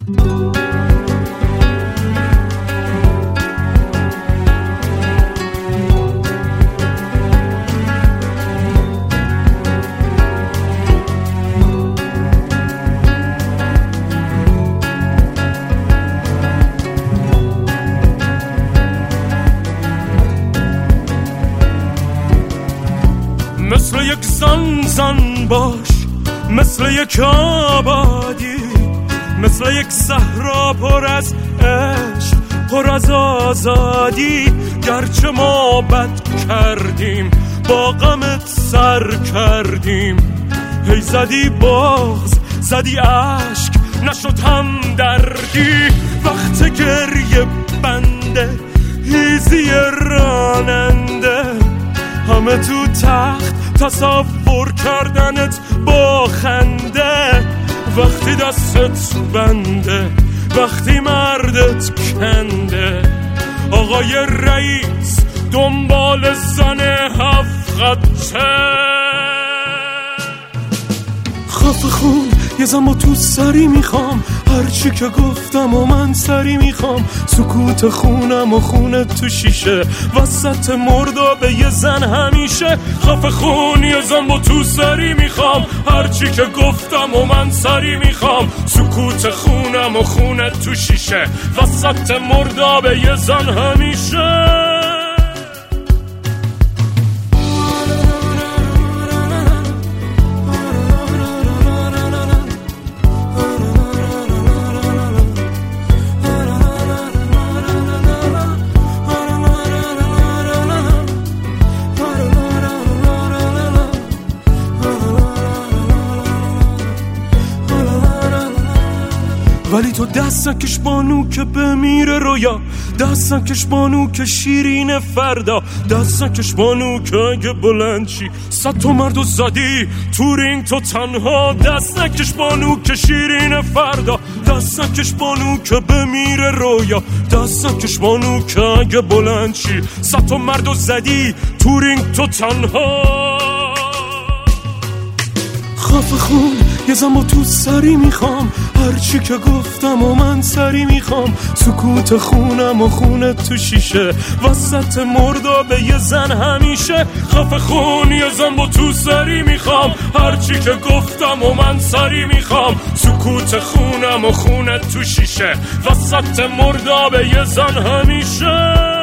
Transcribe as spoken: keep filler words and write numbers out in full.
مثل یک زن زن باش، مثل یک آبادی، مثل یک صحرا پر از عشق، پر از آزادی. گرچه ما بد کردیم با غمت سر کردیم، هی زدی بغض زدی عشق نشد هم دردی. وقت گریه بنده هیزی راننده، همه تو تخت تصور کردنت با خنده. وقتی دستت بنده وقتی مردت کنده، آقای رئیس دنبال زن هفت خطه. خفه خون یه زن با تو سری میخوام، هرچی که گفتم و من سری میخوام. سکوت خونم و خونت تو شیشه، وسط مردابه یه زن همیشه. خفه خون یه زن با تو سری میخوام، هرچی که گفتم و من سری میخوام. سکوت خونم و خونت تو شیشه، وسط مردابه یه زن همیشه. ولی تو دست نکش بانو که بمیره رویا، دست نکش بانو که شیرین فردا، دست نکش بانو که اگه بلند چی صد تا مردو زدی تو رینگ تو تنها. دست نکش بانو که شیرین فردا، دست نکش بانو که بمیره رویا، دست نکش بانو که اگه بلند چی صد تا مردو زدی تو رینگ تو تنها. خفه خون یه زن با تو سری میخوام، هرچی که گفتم و من سری میخوام. سکوت خونم و خونت تو شیشه، وسط مردابه یه زن همیشه. خفه خون یه زن با تو سری میخوام، هرچی که گفتم و من سری میخوام. سکوت خونم و خونت تو شیشه، وسط مردابه یه زن همیشه.